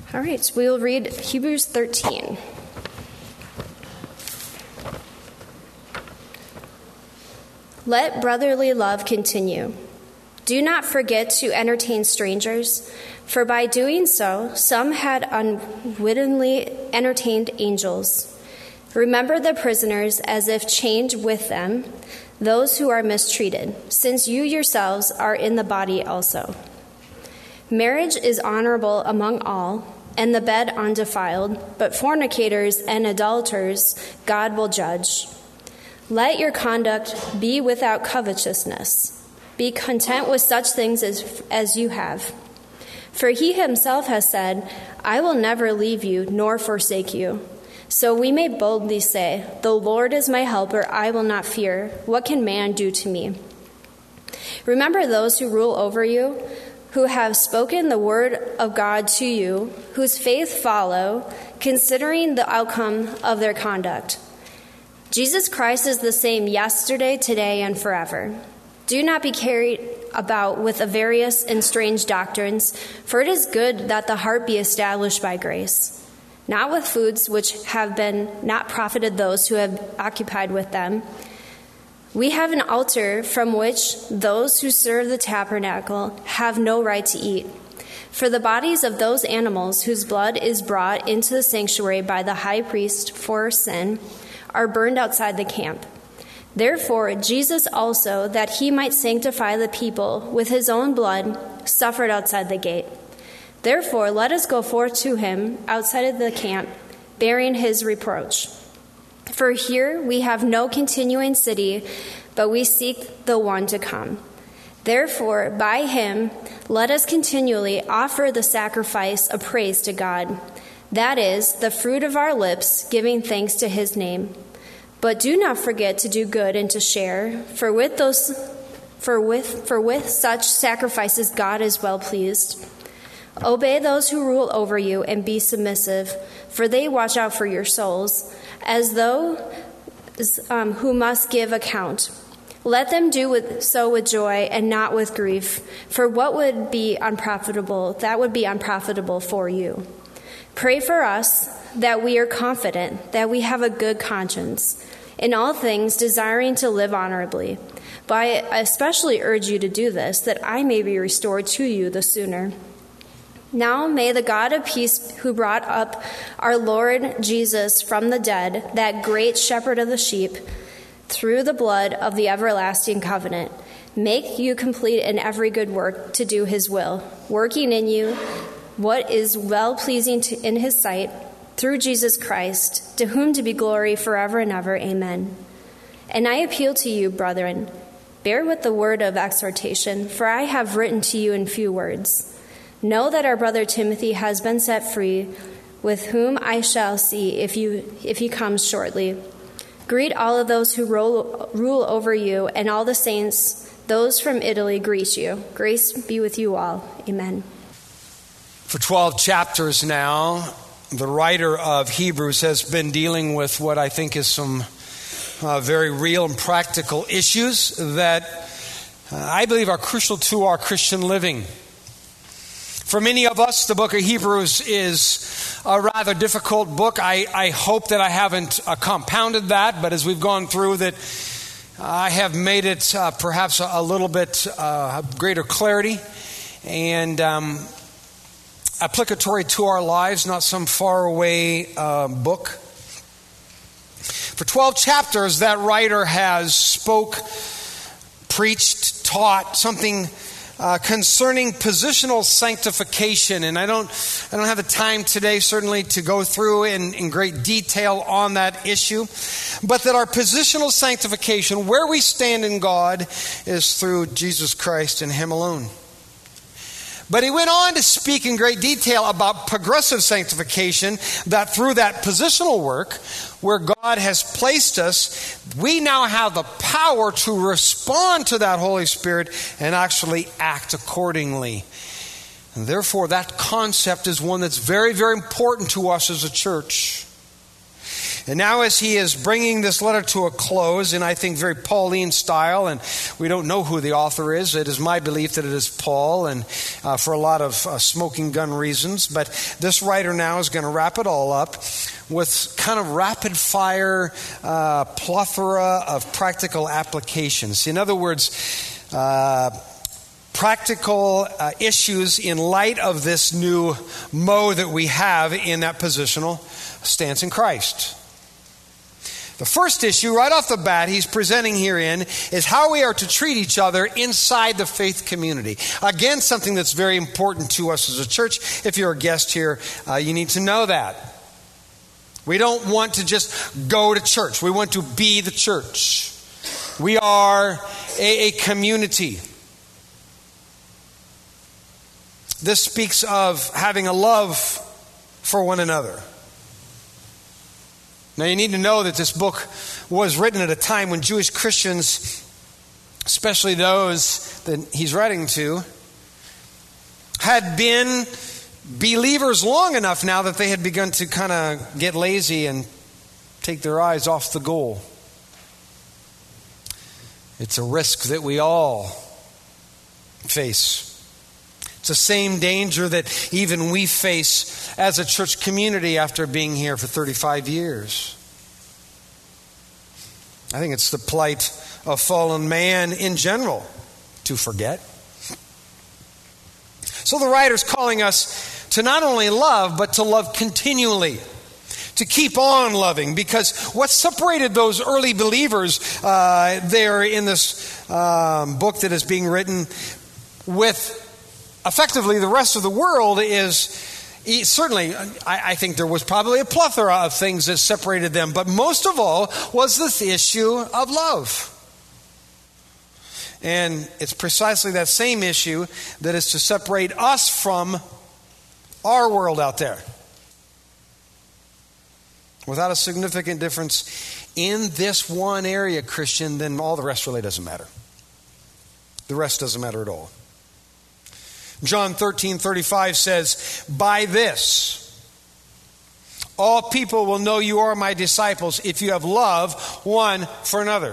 All right, we will read Hebrews 13. Let brotherly love continue. Do not forget to entertain strangers, for by doing so, some had unwittingly entertained angels. Remember the prisoners as if chained with them, those who are mistreated, since you yourselves are in the body also. Marriage is honorable among all, and the bed undefiled, but fornicators and idolaters God will judge. Let your conduct be without covetousness. Be content with such things as you have. For he himself has said, I will never leave you nor forsake you. So we may boldly say, the Lord is my helper, I will not fear. What can man do to me? Remember those who rule over you, who have spoken the word of God to you, whose faith follow, considering the outcome of their conduct. Jesus Christ is the same yesterday, today, and forever. Do not be carried about with various and strange doctrines, for it is good that the heart be established by grace, not with foods which have been not profited those who have occupied with them. We have an altar from which those who serve the tabernacle have no right to eat. For the bodies of those animals whose blood is brought into the sanctuary by the high priest for sin are burned outside the camp. Therefore, Jesus also, that he might sanctify the people with his own blood, suffered outside the gate. Therefore, let us go forth to him outside of the camp, bearing his reproach. For here we have no continuing city, but we seek the one to come. Therefore, by him, let us continually offer the sacrifice of praise to God. That is, the fruit of our lips, giving thanks to his name. But do not forget to do good and to share, for with such sacrifices God is well pleased. Obey those who rule over you and be submissive, for they watch out for your souls, as though who must give account. Let them do so with joy and not with grief, for what would be unprofitable, that would be unprofitable for you. Pray for us that we are confident that we have a good conscience, in all things desiring to live honorably. But I especially urge you to do this, that I may be restored to you the sooner. Now may the God of peace, who brought up our Lord Jesus from the dead, that great shepherd of the sheep, through the blood of the everlasting covenant, make you complete in every good work to do his will, working in you what is well-pleasing in his sight, through Jesus Christ, to whom to be glory forever and ever. Amen. And I appeal to you, brethren, bear with the word of exhortation, for I have written to you in few words. Know that our brother Timothy has been set free, with whom I shall see if he comes shortly. Greet all of those who rule over you, and all the saints. Those from Italy greet you. Grace be with you all. Amen. For 12 chapters now, the writer of Hebrews has been dealing with what I think is some very real and practical issues that I believe are crucial to our Christian living. For many of us, the book of Hebrews is a rather difficult book. I hope that I haven't compounded that, but as we've gone through that, I have made it perhaps a little bit greater clarity and applicatory to our lives, not some faraway book. For 12 chapters, that writer has spoke, preached, taught something concerning positional sanctification, and I don't have the time today certainly to go through in great detail on that issue, but that our positional sanctification, where we stand in God, is through Jesus Christ and him alone. But he went on to speak in great detail about progressive sanctification, that through that positional work where God has placed us, we now have the power to respond to that Holy Spirit and actually act accordingly. And therefore, that concept is one that's very, very important to us as a church. And now as he is bringing this letter to a close, in I think very Pauline style, and we don't know who the author is. It is my belief that it is Paul, and for a lot of smoking gun reasons. But this writer now is going to wrap it all up with kind of rapid fire plethora of practical applications. In other words, practical issues in light of this new mode that we have in that positional stance in Christ. The first issue, right off the bat, he's presenting herein is how we are to treat each other inside the faith community. Again, something that's very important to us as a church. If you're a guest here, you need to know that. We don't want to just go to church. We want to be the church. We are a community. This speaks of having a love for one another. Now you need to know that this book was written at a time when Jewish Christians, especially those that he's writing to, had been believers long enough now that they had begun to kind of get lazy and take their eyes off the goal. It's a risk that we all face. It's the same danger that even we face as a church community after being here for 35 years. I think it's the plight of fallen man in general to forget. So the writer's calling us to not only love, but to love continually. To keep on loving, because what separated those early believers there in this book that is being written with effectively the rest of the world is certainly, I think there was probably a plethora of things that separated them, but most of all was this issue of love. And it's precisely that same issue that is to separate us from our world out there. Without a significant difference in this one area, Christian, then all the rest really doesn't matter. The rest doesn't matter at all. John 13:35 says, "By this, all people will know you are my disciples if you have love one for another."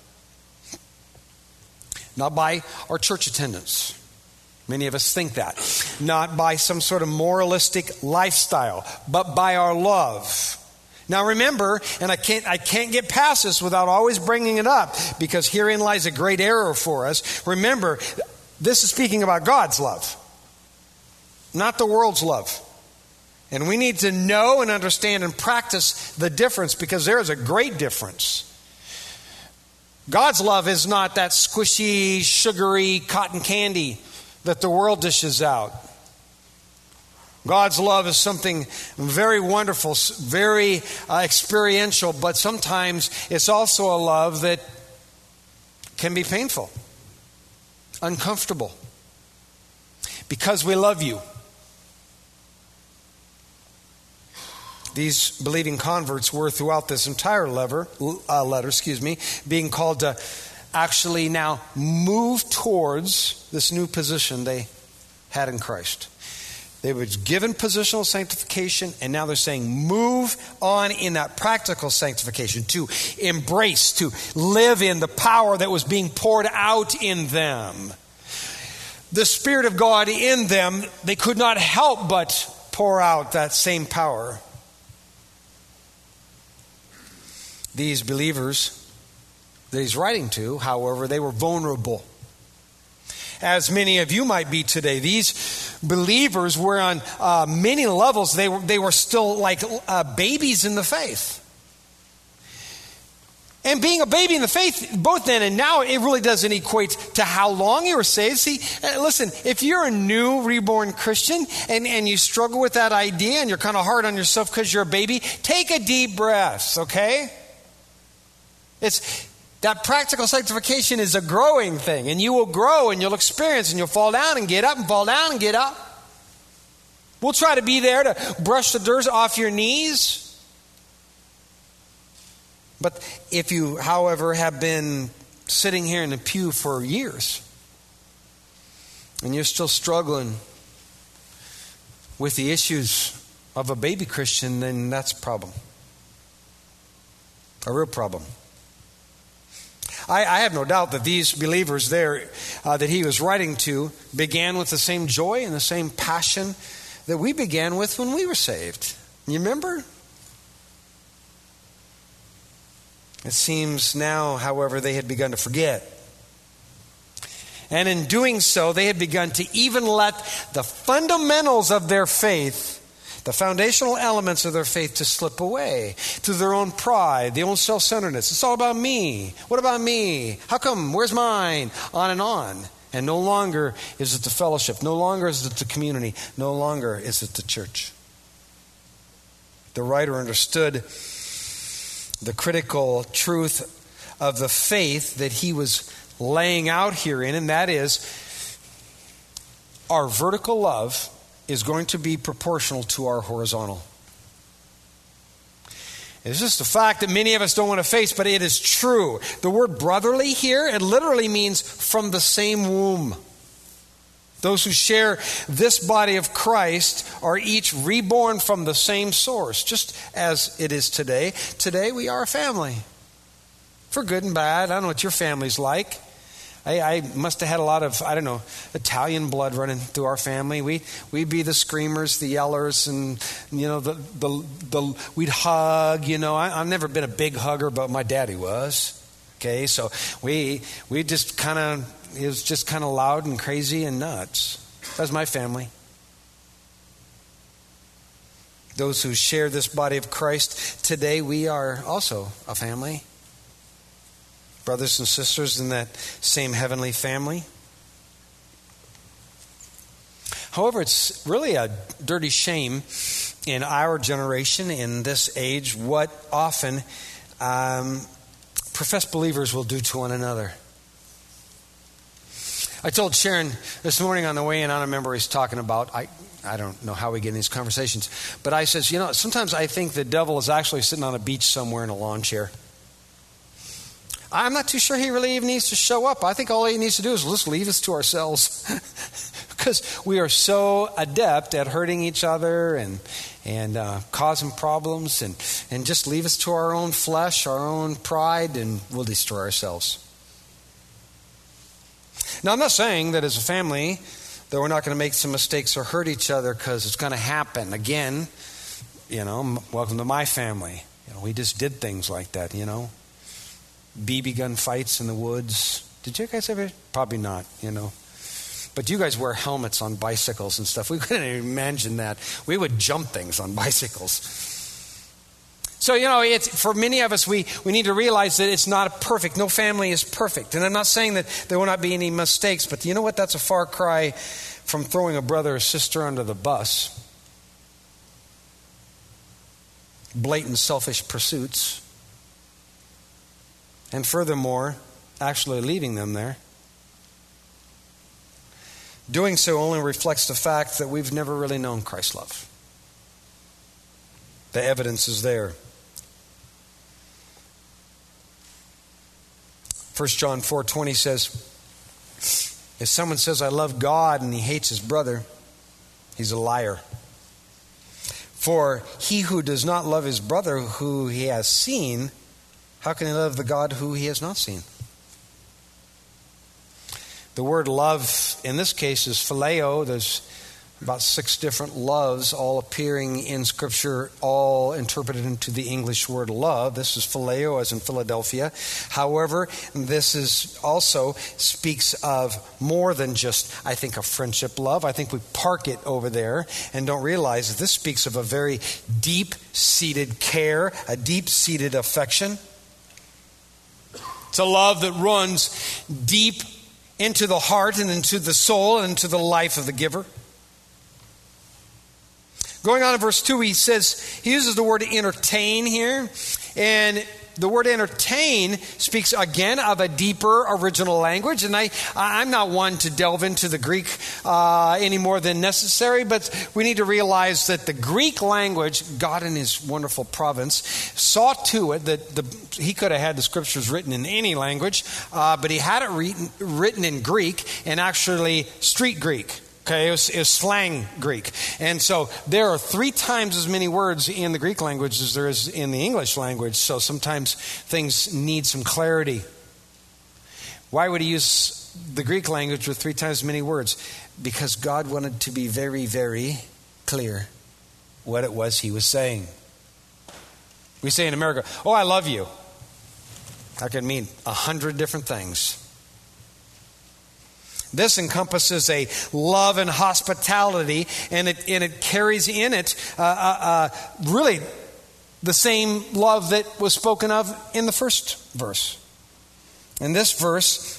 Not by our church attendance. Many of us think that. Not by some sort of moralistic lifestyle, but by our love. Now remember, and I can't get past this without always bringing it up, because herein lies a great error for us. Remember, this is speaking about God's love, not the world's love. And we need to know and understand and practice the difference, because there is a great difference. God's love is not that squishy, sugary cotton candy that the world dishes out. God's love is something very wonderful, very experiential, but sometimes it's also a love that can be painful, uncomfortable, because we love you. These believing converts were throughout this entire letter, being called to actually now move towards this new position they had in Christ. They were given positional sanctification, and now they're saying move on in that practical sanctification, to embrace, to live in the power that was being poured out in them. The Spirit of God in them, they could not help but pour out that same power. These believers that he's writing to, however, they were vulnerable. As many of you might be today. These believers were on many levels, they were still like babies in the faith. And being a baby in the faith, both then and now, it really doesn't equate to how long you were saved. See, listen, if you're a new reborn Christian and you struggle with that idea and you're kind of hard on yourself because you're a baby, take a deep breath, okay? That practical sanctification is a growing thing, and you will grow and you'll experience, and you'll fall down and get up and fall down and get up. We'll try to be there to brush the dirt off your knees. But if you, however, have been sitting here in the pew for years and you're still struggling with the issues of a baby Christian, then that's a problem. A real problem. I have no doubt that these believers there that he was writing to began with the same joy and the same passion that we began with when we were saved. You remember? It seems now, however, they had begun to forget. And in doing so, they had begun to even let the fundamentals of their faith, the foundational elements of their faith, to slip away to their own pride, their own self-centeredness. It's all about me. What about me? How come? Where's mine? On and on. And no longer is it the fellowship. No longer is it the community. No longer is it the church. The writer understood the critical truth of the faith that he was laying out herein, and that is our vertical love is going to be proportional to our horizontal. It's just a fact that many of us don't want to face, but it is true. The word brotherly here, it literally means from the same womb. Those who share this body of Christ are each reborn from the same source, just as it is today. Today we are a family, for good and bad. I don't know what your family's like. I must have had a lot of, Italian blood running through our family. We'd be the screamers, the yellers, and, we'd hug, I've never been a big hugger, but my daddy was. Okay, so we just kind of, it was just kind of loud and crazy and nuts. That was my family. Those who share this body of Christ today, we are also a family. Brothers and sisters in that same heavenly family. However, it's really a dirty shame in our generation, in this age, what often professed believers will do to one another. I told Sharon this morning on the way in, I don't remember what he's talking about. I don't know how we get in these conversations. But I says, sometimes I think the devil is actually sitting on a beach somewhere in a lawn chair. I'm not too sure he really even needs to show up. I think all he needs to do is just leave us to ourselves. Because we are so adept at hurting each other and causing problems and just leave us to our own flesh, our own pride, and we'll destroy ourselves. Now, I'm not saying that as a family that we're not going to make some mistakes or hurt each other, because it's going to happen. Again, welcome to my family. We just did things like that, BB gun fights in the woods. Did you guys ever? Probably not, But you guys wear helmets on bicycles and stuff. We couldn't even imagine that. We would jump things on bicycles. So, it's for many of us, we need to realize that it's not perfect. No family is perfect. And I'm not saying that there will not be any mistakes, but you know what? That's a far cry from throwing a brother or sister under the bus. Blatant selfish pursuits. And furthermore, actually leaving them there. Doing so only reflects the fact that we've never really known Christ's love. The evidence is there. 1 John 4:20 says, if someone says, I love God, and he hates his brother, he's a liar. For he who does not love his brother who he has seen, how can he love the God who he has not seen? The word love in this case is phileo. There's about 6 different loves all appearing in Scripture, all interpreted into the English word love. This is phileo, as in Philadelphia. However, this is also speaks of more than just, I think, a friendship love. I think we park it over there and don't realize that this speaks of a very deep-seated care, a deep-seated affection. It's a love that runs deep into the heart and into the soul and into the life of the giver. Going on in verse 2, he uses the word entertain here. And the word entertain speaks again of a deeper original language. And I'm not one to delve into the Greek any more than necessary, but we need to realize that the Greek language, God in his wonderful providence, saw to it that he could have had the scriptures written in any language, but he had it written in Greek, and actually street Greek. Okay, it was slang Greek. And so there are 3 times as many words in the Greek language as there is in the English language. So sometimes things need some clarity. Why would he use the Greek language with 3 times as many words? Because God wanted to be very, very clear what it was he was saying. We say in America, oh, I love you. That could mean 100 different things. This encompasses a love and hospitality, and it carries in it really the same love that was spoken of in the first verse. In this verse,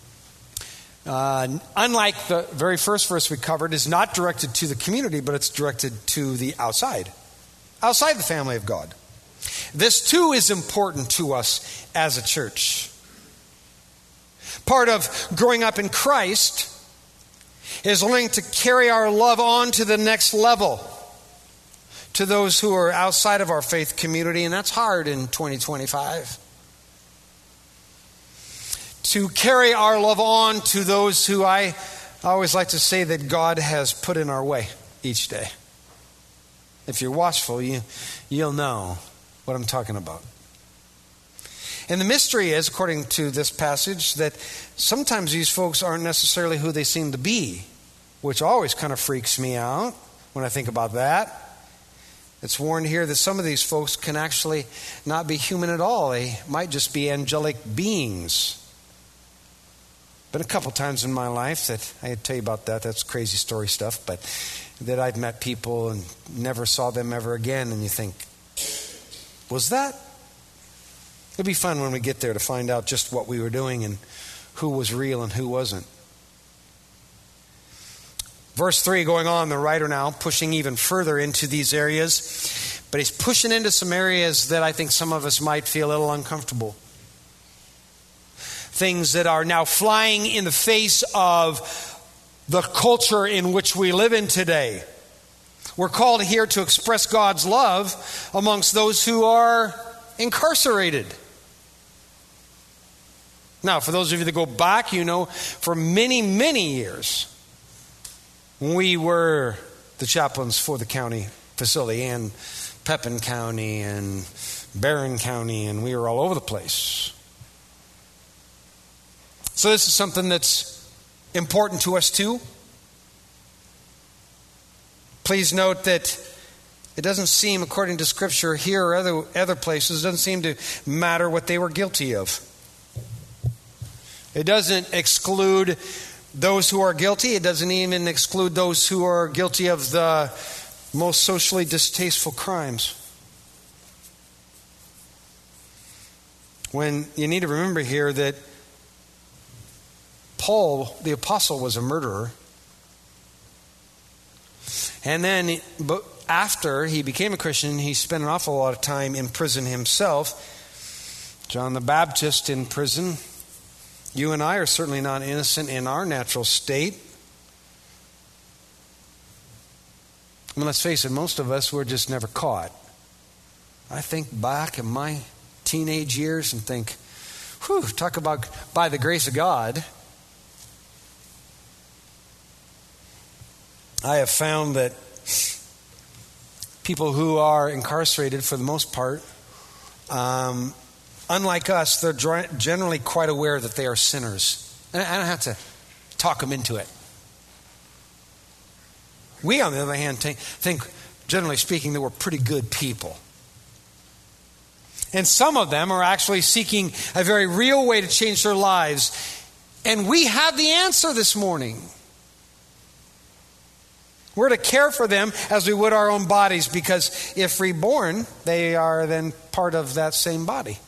unlike the very first verse we covered, is not directed to the community, but it's directed to the outside the family of God. This too is important to us as a church. Part of growing up in Christ is learning to carry our love on to the next level to those who are outside of our faith community, and that's hard in 2025. To carry our love on to those who I always like to say that God has put in our way each day. If you're watchful, you'll know what I'm talking about. And the mystery is, according to this passage, that sometimes these folks aren't necessarily who they seem to be, which always kind of freaks me out when I think about that. It's warned here that some of these folks can actually not be human at all. They might just be angelic beings. Been a couple times in my life that I had to tell you about that. That's crazy story stuff, but that I've met people and never saw them ever again, and you think, was that? It'd be fun when we get there to find out just what we were doing and who was real and who wasn't. Verse 3 going on, the writer now pushing even further into these areas, but he's pushing into some areas that I think some of us might feel a little uncomfortable. Things that are now flying in the face of the culture in which we live in today. We're called here to express God's love amongst those who are incarcerated. Now, for those of you that go back, you know, for many, many years, we were the chaplains for the county facility and Pepin County and Barron County, and we were all over the place. So this is something that's important to us too. Please note that it doesn't seem, according to Scripture here or other places, it doesn't seem to matter what they were guilty of. It doesn't exclude those who are guilty. It doesn't even exclude those who are guilty of the most socially distasteful crimes. When you need to remember here that Paul, the apostle, was a murderer. And then after he became a Christian, he spent an awful lot of time in prison himself. John the Baptist in prison. You and I are certainly not innocent in our natural state. I mean, let's face it, most of us were just never caught. I think back in my teenage years and think, whew, talk about by the grace of God. I have found that people who are incarcerated, for the most part, unlike us, they're generally quite aware that they are sinners. And I don't have to talk them into it. We, on the other hand, think, generally speaking, that we're pretty good people. And some of them are actually seeking a very real way to change their lives. And we have the answer this morning. We're to care for them as we would our own bodies, because if reborn, they are then part of that same body.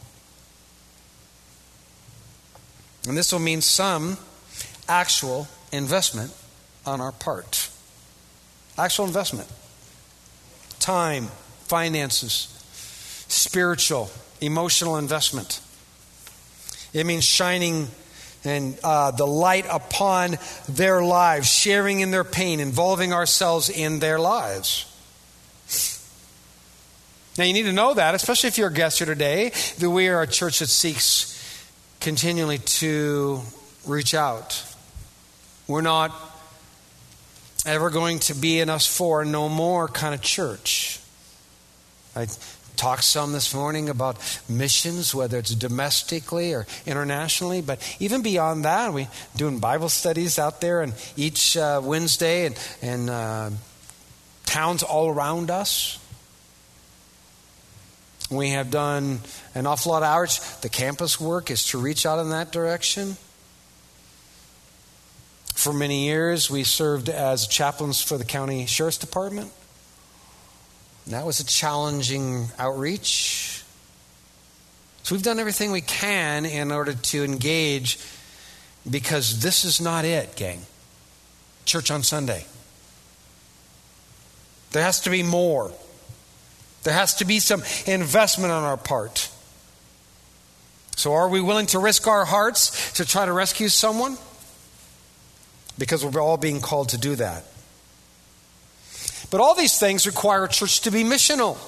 And this will mean some actual investment on our part. Actual investment. Time, finances, spiritual, emotional investment. It means shining and the light upon their lives, sharing in their pain, involving ourselves in their lives. Now you need to know that, especially if you're a guest here today, that we are a church that seeks continually to reach out. We're not ever going to be an us four no more kind of church. I talked some this morning about missions, whether it's domestically or internationally, but even beyond that, we're doing Bible studies out there and each Wednesday and towns all around us. We have done an awful lot of outreach. The campus work is to reach out in that direction. For many years, we served as chaplains for the county sheriff's department. That was a challenging outreach. So we've done everything we can in order to engage, because this is not it, gang. Church on Sunday. There has to be more. There has to be some investment on our part. So are we willing to risk our hearts to try to rescue someone? Because we're all being called to do that. But all these things require a church to be missional.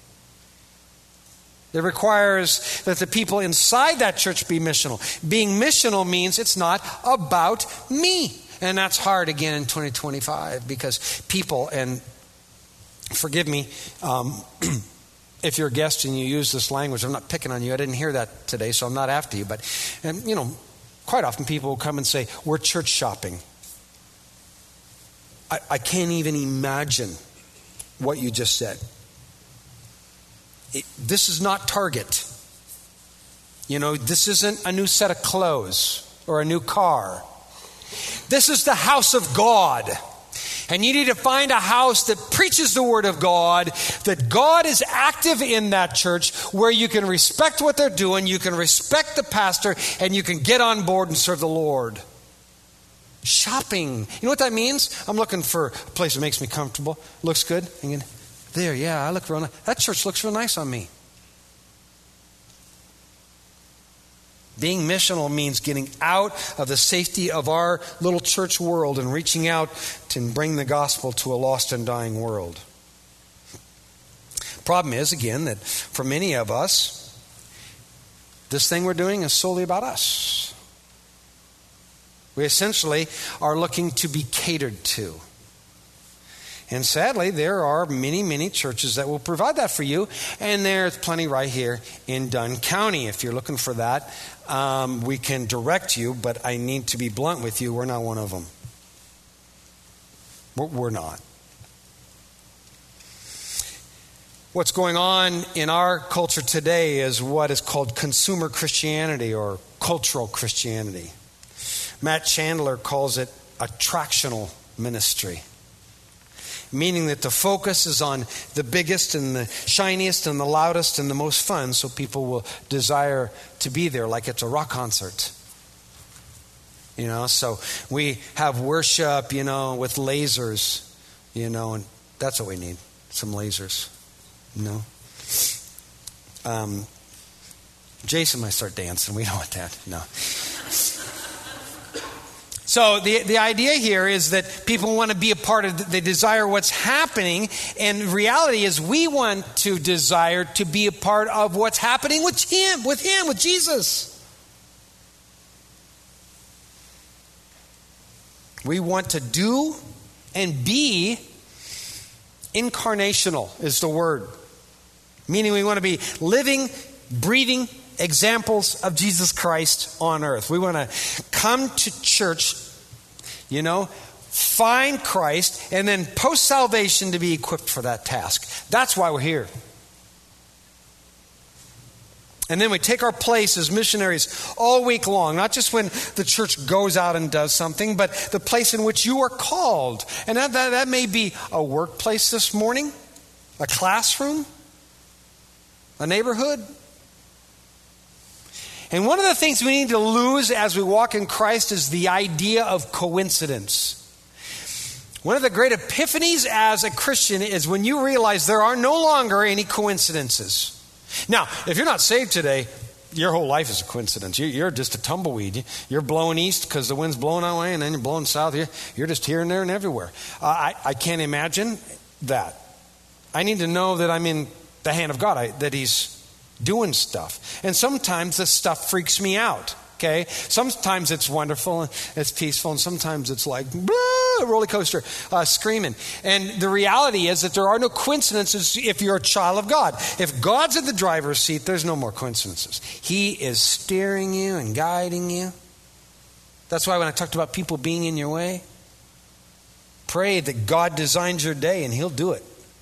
It requires that the people inside that church be missional. Being missional means it's not about me. And that's hard again in 2025 because people, and forgive me if you're a guest and you use this language, I'm not picking on you. I didn't hear that today, so I'm not after you. But, quite often people will come and say, we're church shopping. I can't even imagine what you just said. This is not Target. This isn't a new set of clothes or a new car. This is the house of God. And you need to find a house that preaches the word of God, that God is active in that church, where you can respect what they're doing, you can respect the pastor, and you can get on board and serve the Lord. Shopping. You know what that means? I'm looking for a place that makes me comfortable. Looks good. There, yeah, I look real nice. That church looks real nice on me. Being missional means getting out of the safety of our little church world and reaching out to bring the gospel to a lost and dying world. Problem is, again, that for many of us, this thing we're doing is solely about us. We essentially are looking to be catered to. And sadly, there are many, many churches that will provide that for you. And there's plenty right here in Dunn County. If you're looking for that, we can direct you. But I need to be blunt with you. We're not one of them. We're not. What's going on in our culture today is what is called consumer Christianity or cultural Christianity. Matt Chandler calls it attractional ministry, meaning that the focus is on the biggest and the shiniest and the loudest and the most fun, so people will desire to be there like it's a rock concert. So we have worship, with lasers, and that's what we need, some lasers, Jason might start dancing. We don't want that. No. So the idea here is that people want to be a part of, they desire what's happening, and reality is we want to desire to be a part of what's happening with Him, with Jesus. We want to do and be incarnational is the word. Meaning we want to be living, breathing examples of Jesus Christ on earth. We want to come to church, find Christ, and then post-salvation to be equipped for that task. That's why we're here. And then we take our place as missionaries all week long, not just when the church goes out and does something, but the place in which you are called. And that may be a workplace this morning, a classroom, a neighborhood. And one of the things we need to lose as we walk in Christ is the idea of coincidence. One of the great epiphanies as a Christian is when you realize there are no longer any coincidences. Now, if you're not saved today, your whole life is a coincidence. You're just a tumbleweed. You're blowing east because the wind's blowing that way, and then you're blowing south. You're just here and there and everywhere. I can't imagine that. I need to know that I'm in the hand of God, that He's doing stuff. And sometimes this stuff freaks me out, okay? Sometimes it's wonderful and it's peaceful, and sometimes it's like, blah, roller coaster, screaming. And the reality is that there are no coincidences if you're a child of God. If God's in the driver's seat, there's no more coincidences. He is steering you and guiding you. That's why when I talked about people being in your way, pray that God designs your day and He'll do it.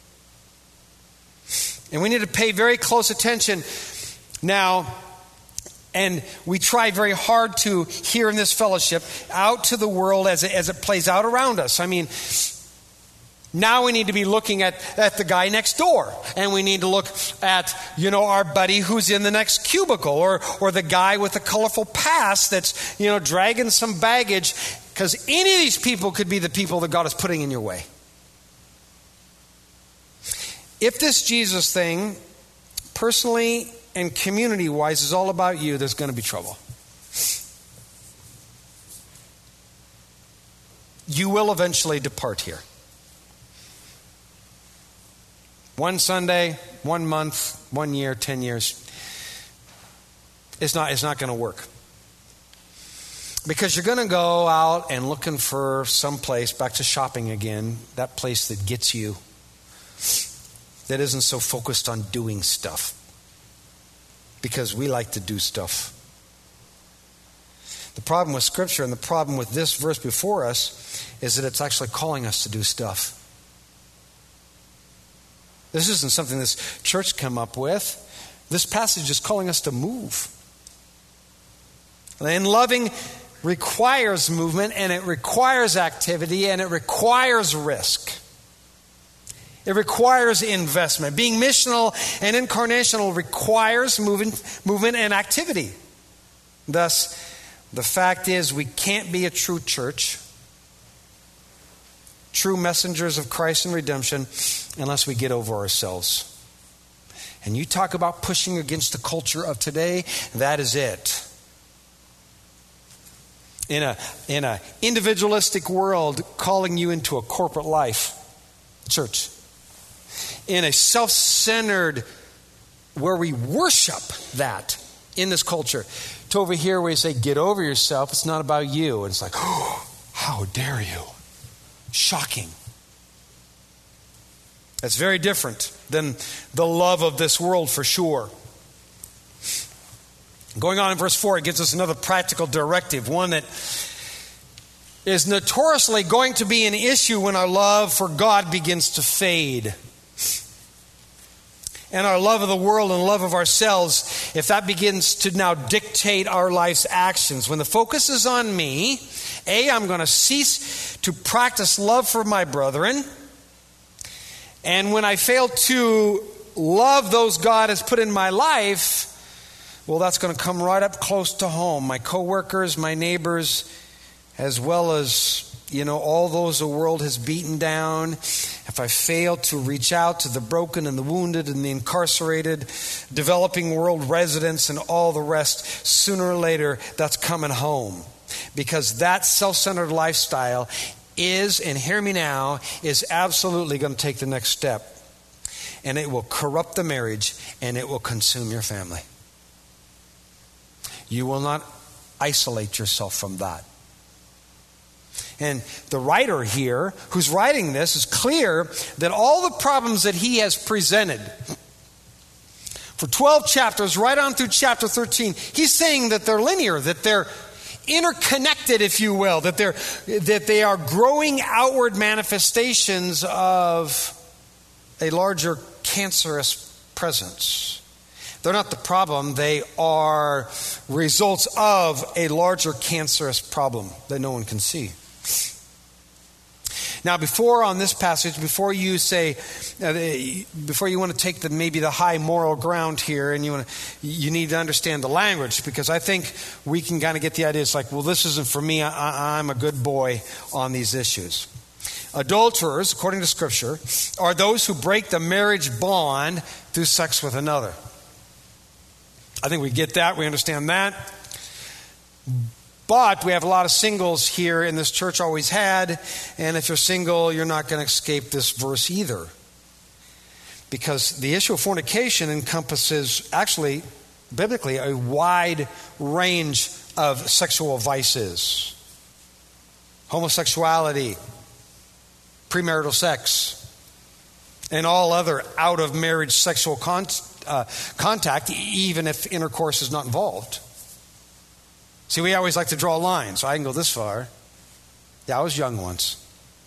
And we need to pay very close attention now. And we try very hard to, here in this fellowship, out to the world as it plays out around us. I mean, now we need to be looking at the guy next door. And we need to look at, our buddy who's in the next cubicle. Or the guy with the colorful past that's, dragging some baggage. Because any of these people could be the people that God is putting in your way. If this Jesus thing, personally and community-wise, is all about you, there's going to be trouble. You will eventually depart here. 1 Sunday, 1 month, 1 year, 10 years. It's not going to work. Because you're going to go out and looking for some place, back to shopping again, that place that gets you, that isn't so focused on doing stuff. Because we like to do stuff. The problem with Scripture and the problem with this verse before us is that it's actually calling us to do stuff. This isn't something this church came up with. This passage is calling us to move. And loving requires movement, and it requires activity, and it requires risk. It requires investment. Being missional and incarnational requires movement and activity. Thus, the fact is we can't be a true church, true messengers of Christ and redemption, unless we get over ourselves. And you talk about pushing against the culture of today, that is it. In a individualistic world calling you into a corporate life, church. In a self-centered, where we worship that in this culture, to over here where you say, get over yourself, it's not about you. And it's like, oh, how dare you? Shocking. That's very different than the love of this world for sure. Going on in verse 4, it gives us another practical directive, one that is notoriously going to be an issue when our love for God begins to fade. And our love of the world and love of ourselves, if that begins to now dictate our life's actions. When the focus is on me, I'm going to cease to practice love for my brethren. And when I fail to love those God has put in my life, well, that's going to come right up close to home. My coworkers, my neighbors, as well as, all those the world has beaten down. If I fail to reach out to the broken and the wounded and the incarcerated, developing world residents and all the rest, sooner or later, that's coming home. Because that self-centered lifestyle is, and hear me now, is absolutely going to take the next step. And it will corrupt the marriage and it will consume your family. You will not isolate yourself from that. And the writer here, who's writing this, is clear that all the problems that he has presented for 12 chapters, right on through chapter 13, he's saying that they're linear, that they're interconnected, if you will, that they are growing outward manifestations of a larger cancerous presence. They're not the problem. They are results of a larger cancerous problem that no one can see. Now, before on this passage, before you say, before you want to take maybe the high moral ground here, and you need to understand the language, because I think we can kind of get the idea. It's like, well, this isn't for me. I'm a good boy on these issues. Adulterers, according to Scripture, are those who break the marriage bond through sex with another. I think we get that. We understand that. But we have a lot of singles here in this church, always had. And if you're single, you're not going to escape this verse either. Because the issue of fornication encompasses, actually, biblically, a wide range of sexual vices. Homosexuality, premarital sex, and all other out-of-marriage sexual contact, even if intercourse is not involved. See, we always like to draw lines. So I can go this far. Yeah, I was young once.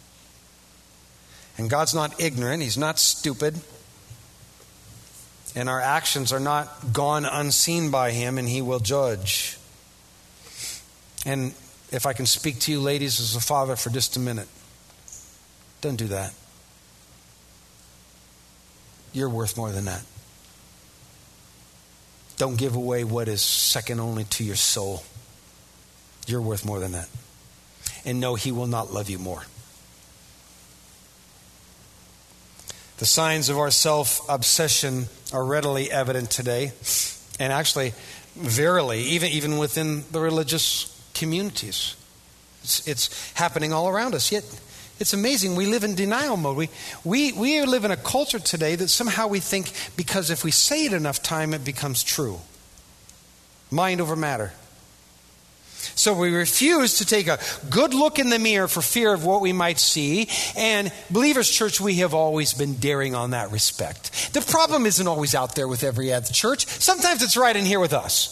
And God's not ignorant. He's not stupid. And our actions are not gone unseen by Him, and He will judge. And if I can speak to you ladies as a father for just a minute, don't do that. You're worth more than that. Don't give away what is second only to your soul. You're worth more than that. And no, He will not love you more. The signs of our self-obsession are readily evident today, and actually, verily, even within the religious communities. It's happening all around us. Yet, it's amazing. We live in denial mode. We live in a culture today that somehow we think because if we say it enough time, it becomes true. Mind over matter. So we refuse to take a good look in the mirror for fear of what we might see. And Believers Church, we have always been daring on that respect. The problem isn't always out there with every other church. Sometimes it's right in here with us.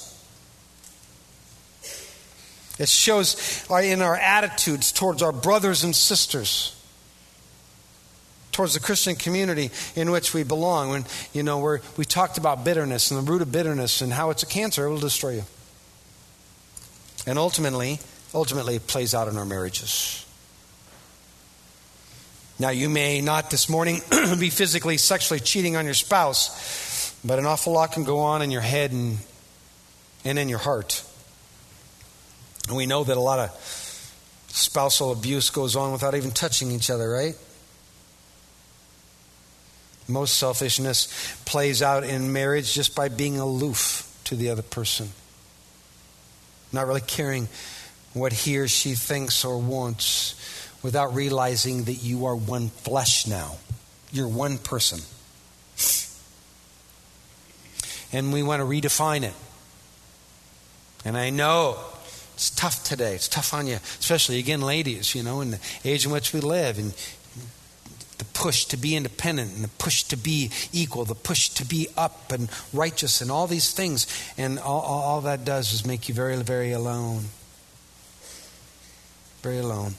It shows in our attitudes towards our brothers and sisters, towards the Christian community in which we belong. When we talked about bitterness and the root of bitterness and how it's a cancer, it will destroy you. And ultimately it plays out in our marriages. Now, you may not this morning be physically, sexually cheating on your spouse, but an awful lot can go on in your head and in your heart. And we know that a lot of spousal abuse goes on without even touching each other, right? Most selfishness plays out in marriage just by being aloof to the other person. Not really caring what he or she thinks or wants, without realizing that you are one flesh now. You're one person. And we want to redefine it. And I know it's tough today. It's tough on you, especially, again, ladies, in the age in which we live. And the push to be independent and the push to be equal, the push to be up and righteous and all these things. And all that does is make you very, very alone. Very alone.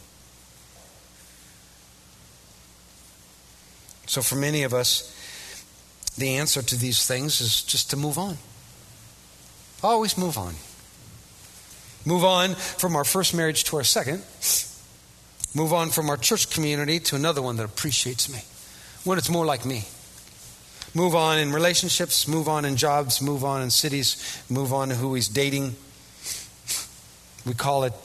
So for many of us, the answer to these things is just to move on. Always move on. Move on from our first marriage to our second. Move on from our church community to another one that appreciates me, when it's more like me. Move on in relationships, move on in jobs, move on in cities, move on to who he's dating. We call it,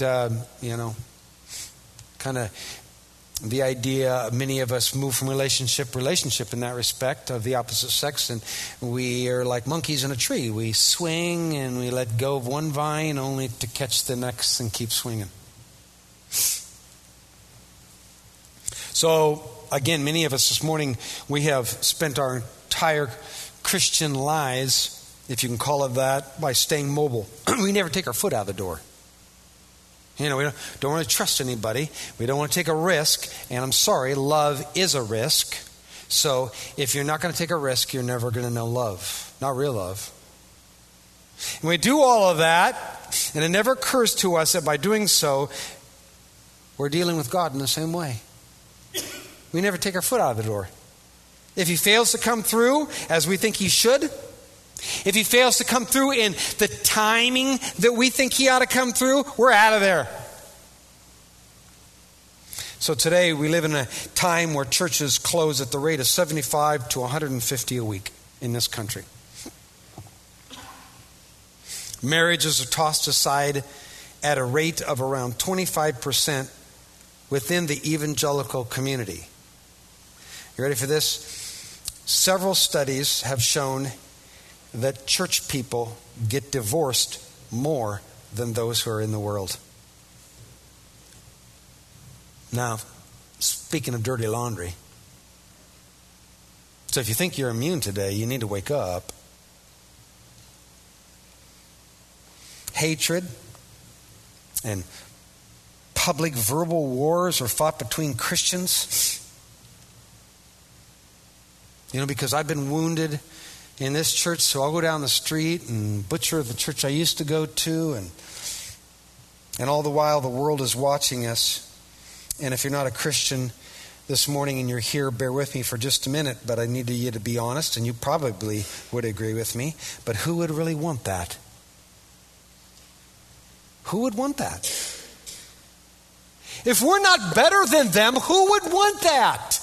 kind of the idea, many of us move from relationship in that respect of the opposite sex, and we are like monkeys in a tree. We swing and we let go of one vine only to catch the next and keep swinging. So, again, many of us this morning, we have spent our entire Christian lives, if you can call it that, by staying mobile. We never take our foot out of the door. We don't really trust anybody. We don't want to take a risk. And I'm sorry, love is a risk. So if you're not going to take a risk, you're never going to know love. Not real love. And we do all of that, and it never occurs to us that by doing so, we're dealing with God in the same way. We never take our foot out of the door. If he fails to come through as we think he should, if he fails to come through in the timing that we think he ought to come through, we're out of there. So today we live in a time where churches close at the rate of 75 to 150 a week in this country. Marriages are tossed aside at a rate of around 25% within the evangelical community. You ready for this? Several studies have shown that church people get divorced more than those who are in the world. Now, speaking of dirty laundry, so if you think you're immune today, you need to wake up. Hatred and public verbal wars are fought between Christians Because I've been wounded in this church, so I'll go down the street and butcher the church I used to go to, and all the while the world is watching us. And if you're not a Christian this morning and you're here, bear with me for just a minute, but I need you to be honest, and you probably would agree with me, but who would really want that? Who would want that? If we're not better than them, who would want that?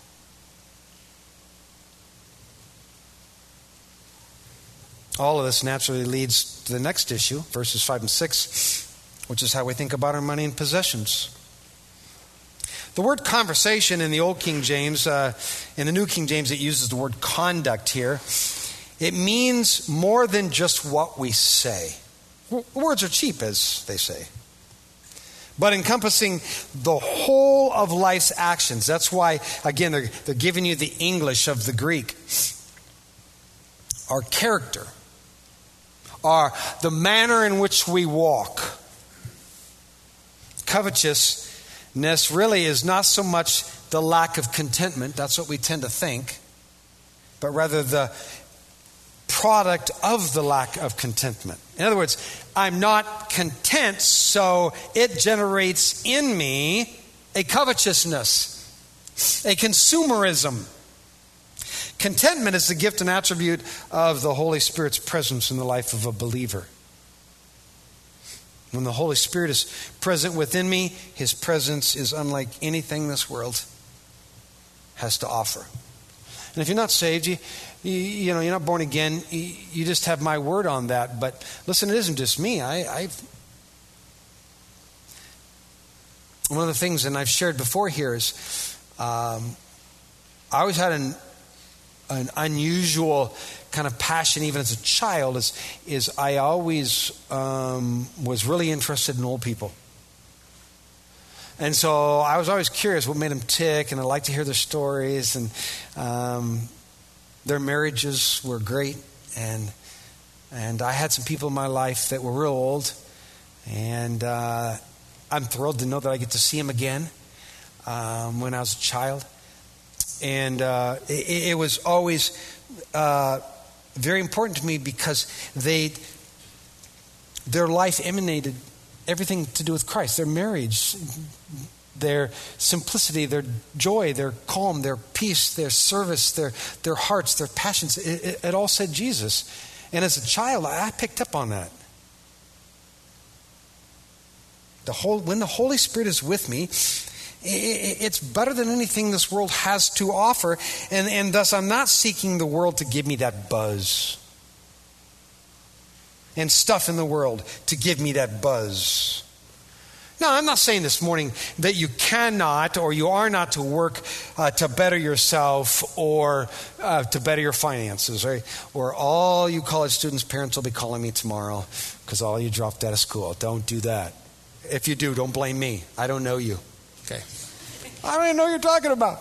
All of this naturally leads to the next issue, verses 5 and 6, which is how we think about our money and possessions. The word conversation in the Old King James, in the New King James, it uses the word conduct here. It means more than just what we say. Words are cheap, as they say. But encompassing the whole of life's actions. That's why, again, they're giving you the English of the Greek. Our character. The manner in which we walk. Covetousness really is not so much the lack of contentment. That's what we tend to think. But rather the product of the lack of contentment. In other words, I'm not content, so it generates in me a covetousness, a consumerism. Contentment is the gift and attribute of the Holy Spirit's presence in the life of a believer. When the Holy Spirit is present within me, His presence is unlike anything this world has to offer. And if you're not saved, you're not born again, you just have my word on that. But listen, it isn't just me. One of the things, and I've shared before here, is I always had an unusual kind of passion, even as a child, is I always was really interested in old people. And so I was always curious what made them tick, and I liked to hear their stories, and their marriages were great, and I had some people in my life that were real old, and I'm thrilled to know that I get to see them again when I was a child. And it was always very important to me because their life emanated everything to do with Christ. Their marriage, their simplicity, their joy, their calm, their peace, their service, their hearts, their passions. It all said Jesus. And as a child, I picked up on that. When the Holy Spirit is with me, it's better than anything this world has to offer, and thus I'm not seeking the world to give me that buzz and stuff in the world to give me that buzz. Now, I'm not saying this morning that you cannot or you are not to work to better yourself or to better your finances, right? Or all you college students' parents will be calling me tomorrow because all you dropped out of school. Don't do that. If you do, don't blame me. I don't know you. Okay. I don't even know what you're talking about.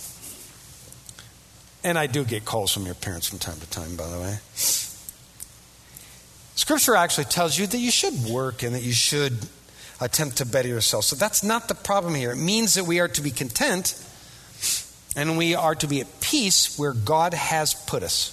And I do get calls from your parents from time to time, by the way. Scripture actually tells you that you should work and that you should attempt to better yourself. So that's not the problem here. It means that we are to be content and we are to be at peace where God has put us.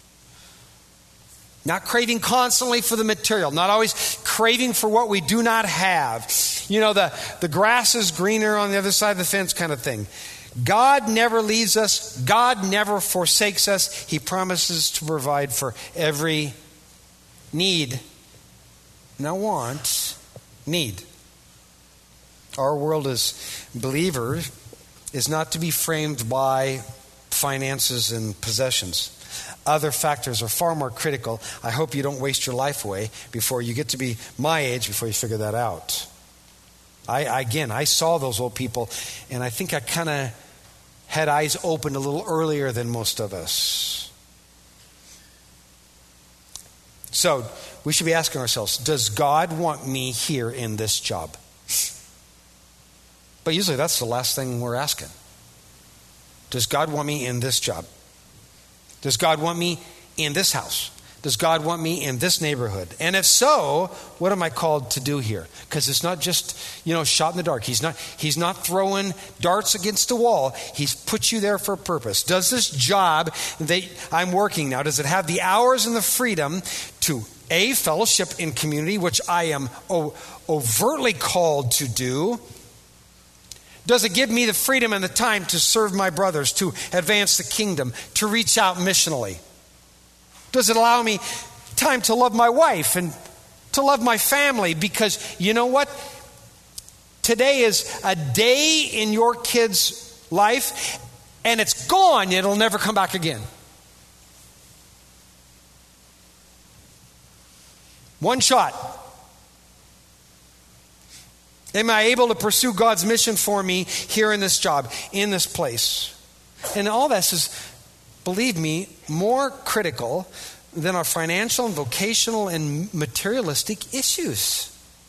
Not craving constantly for the material, not always craving for what we do not have. The grass is greener on the other side of the fence kind of thing. God never leaves us. God never forsakes us. He promises to provide for every need. Not want, need. Our world as believers is not to be framed by finances and possessions. Other factors are far more critical. I hope you don't waste your life away before you get to be my age before you figure that out. I saw those old people, and I think I kind of had eyes opened a little earlier than most of us. So we should be asking ourselves, does God want me here in this job? But usually that's the last thing we're asking. Does God want me in this job? Does God want me in this house? Does God want me in this neighborhood? And if so, what am I called to do here? Because it's not just, shot in the dark. He's not throwing darts against the wall. He's put you there for a purpose. Does this job that I'm working now, does it have the hours and the freedom to fellowship in community, which I am overtly called to do? Does it give me the freedom and the time to serve my brothers, to advance the kingdom, to reach out missionally? Does it allow me time to love my wife and to love my family? Because you know what? Today is a day in your kid's life, and it's gone. It'll never come back again. One shot. Am I able to pursue God's mission for me here in this job, in this place? And all this is, believe me, more critical than our financial and vocational and materialistic issues.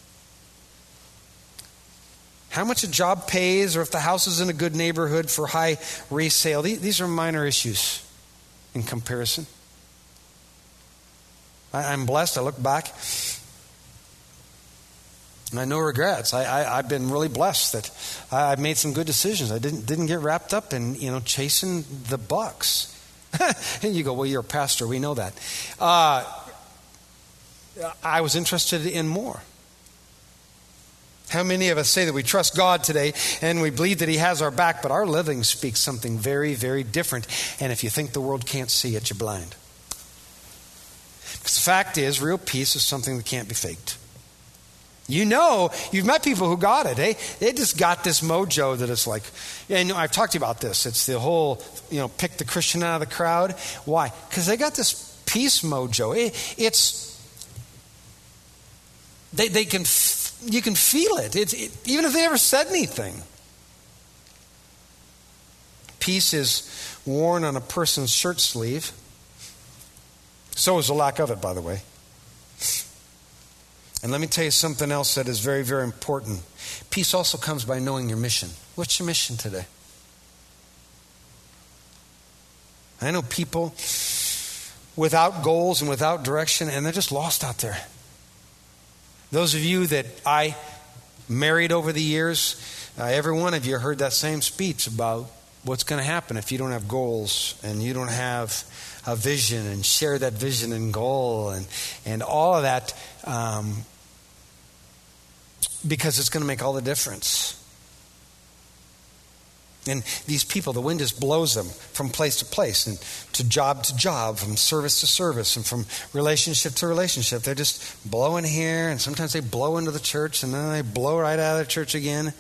How much a job pays, or if the house is in a good neighborhood for high resale, these are minor issues in comparison. I'm blessed. I look back, and I no regrets. I've been really blessed that I've made some good decisions. I didn't get wrapped up in chasing the bucks. And you go, well, you're a pastor. We know that. I was interested in more. How many of us say that we trust God today and we believe that He has our back, but our living speaks something very, very different. And if you think the world can't see it, you're blind. Because the fact is, real peace is something that can't be faked. You've met people who got it. They just got this mojo that it's like, and I've talked to you about this. It's the whole, pick the Christian out of the crowd. Why? Because they got this peace mojo. You can feel it. Even if they never said anything. Peace is worn on a person's shirt sleeve. So is the lack of it, by the way. And let me tell you something else that is very, very important. Peace also comes by knowing your mission. What's your mission today? I know people without goals and without direction, and they're just lost out there. Those of you that I married over the years, every one of you heard that same speech about what's going to happen if you don't have goals and you don't have a vision and share that vision and goal and all of that, because it's going to make all the difference. And these people, the wind just blows them from place to place and to job, from service to service, and from relationship to relationship. They're just blowing here, and sometimes they blow into the church, and then they blow right out of the church again.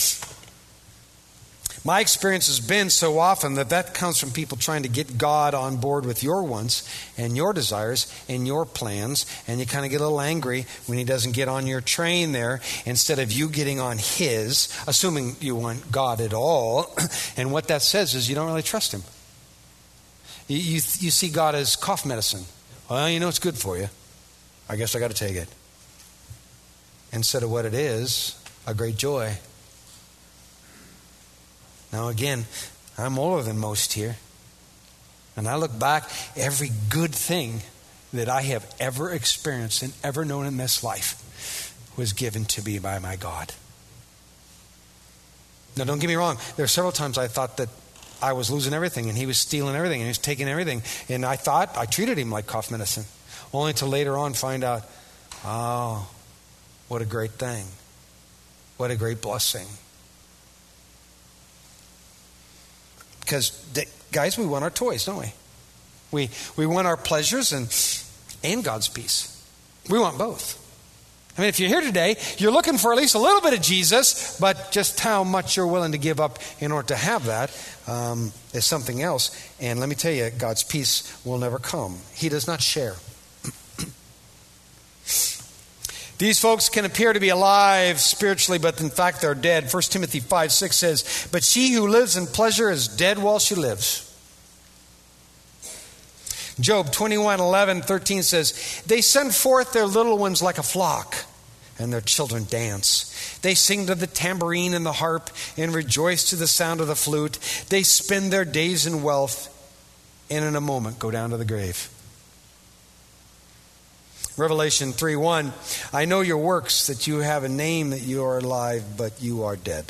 My experience has been so often that comes from people trying to get God on board with your wants and your desires and your plans, and you kind of get a little angry when He doesn't get on your train there instead of you getting on His, assuming you want God at all. And what that says is you don't really trust Him. You see God as cough medicine. Well, it's good for you. I guess I got to take it. Instead of what it is, a great joy. Now again, I'm older than most here. And I look back, every good thing that I have ever experienced and ever known in this life was given to me by my God. Now don't get me wrong, there are several times I thought that I was losing everything and He was stealing everything and He was taking everything. And I thought I treated Him like cough medicine. Only to later on find out, oh, what a great thing. What a great blessing. Because, guys, we want our toys, don't we? We want our pleasures and God's peace. We want both. I mean, if you're here today, you're looking for at least a little bit of Jesus, but just how much you're willing to give up in order to have that is something else. And let me tell you, God's peace will never come. He does not share. These folks can appear to be alive spiritually, but in fact they're dead. 1 Timothy 5:6 says, "But she who lives in pleasure is dead while she lives." Job 21:11-13 says, "They send forth their little ones like a flock, and their children dance. They sing to the tambourine and the harp, and rejoice to the sound of the flute. They spend their days in wealth, and in a moment go down to the grave." Revelation 3:1, I know your works, that you have a name, that you are alive, but you are dead.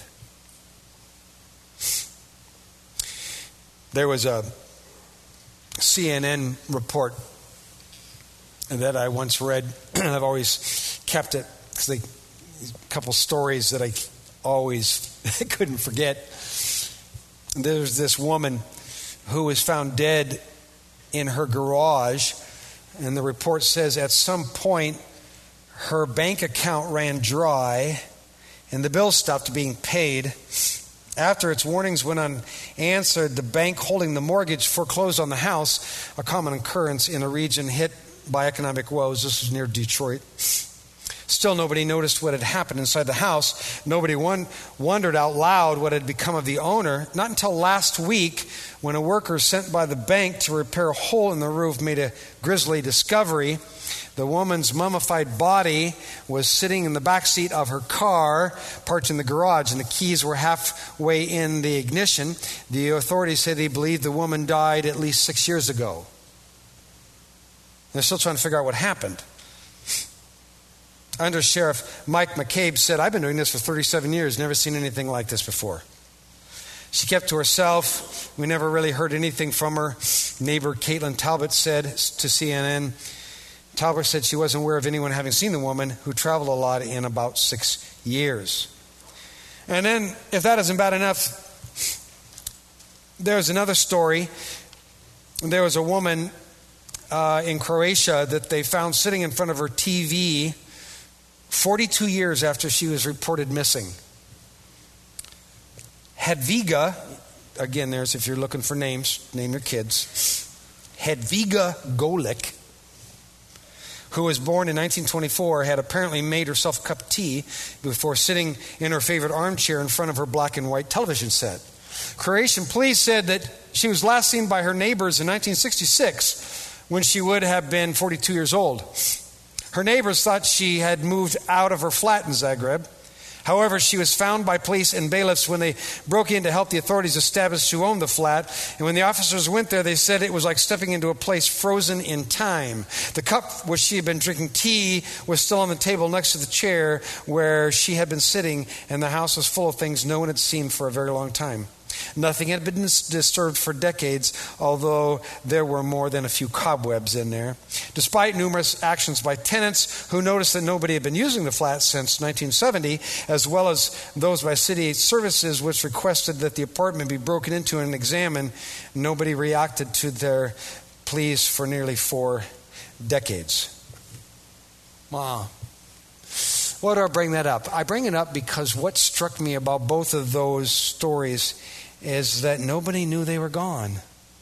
There was a CNN report that I once read, and I've always kept it, because a couple stories that I always couldn't forget. There's this woman who was found dead in her garage, and the report says at some point her bank account ran dry and the bill stopped being paid. After its warnings went unanswered, the bank holding the mortgage foreclosed on the house, a common occurrence in a region hit by economic woes. This was near Detroit. Still, nobody noticed what had happened inside the house. Nobody wondered out loud what had become of the owner. Not until last week, when a worker sent by the bank to repair a hole in the roof made a grisly discovery. The woman's mummified body was sitting in the back seat of her car, parked in the garage, and the keys were halfway in the ignition. The authorities say they believe the woman died at least 6 years ago. They're still trying to figure out what happened. Under Sheriff Mike McCabe said, I've been doing this for 37 years, never seen anything like this before. She kept to herself. We never really heard anything from her. Neighbor Caitlin Talbot said to CNN, Talbot said she wasn't aware of anyone having seen the woman, who traveled a lot, in about 6 years. And then, if that isn't bad enough, there's another story. There was a woman in Croatia that they found sitting in front of her TV 42 years after she was reported missing. Hedviga, again, there's, if you're looking for names, name your kids. Hedviga Golic, who was born in 1924, had apparently made herself a cup of tea before sitting in her favorite armchair in front of her black and white television set. Croatian police said that she was last seen by her neighbors in 1966, when she would have been 42 years old. Her neighbors thought she had moved out of her flat in Zagreb. However, she was found by police and bailiffs when they broke in to help the authorities establish who owned the flat. And when the officers went there, they said it was like stepping into a place frozen in time. The cup where she had been drinking tea was still on the table next to the chair where she had been sitting, and the house was full of things no one had seen for a very long time. Nothing had been disturbed for decades, although there were more than a few cobwebs in there. Despite numerous actions by tenants who noticed that nobody had been using the flat since 1970, as well as those by city services which requested that the apartment be broken into and examined, nobody reacted to their pleas for nearly 4 decades. Wow. Why do I bring that up? I bring it up because what struck me about both of those stories is that nobody knew they were gone.